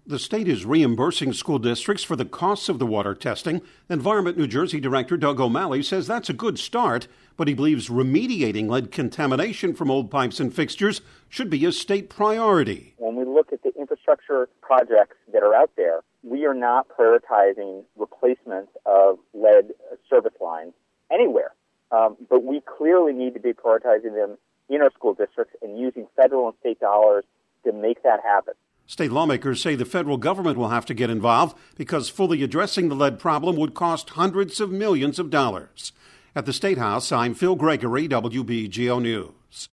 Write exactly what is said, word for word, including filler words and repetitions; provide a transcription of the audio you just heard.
The state is reimbursing school districts for the costs of the water testing. Environment New Jersey Director Doug O'Malley says that's a good start, but he believes remediating lead contamination from old pipes and fixtures should be a state priority. When we look at the infrastructure projects that are out there, we are not prioritizing replacement of lead service lines anywhere. Um, but we clearly need to be prioritizing them in our school districts and using federal and state dollars to make that happen. State lawmakers say the federal government will have to get involved because fully addressing the lead problem would cost hundreds of millions of dollars. At the State House, I'm Phil Gregory, W B G O News.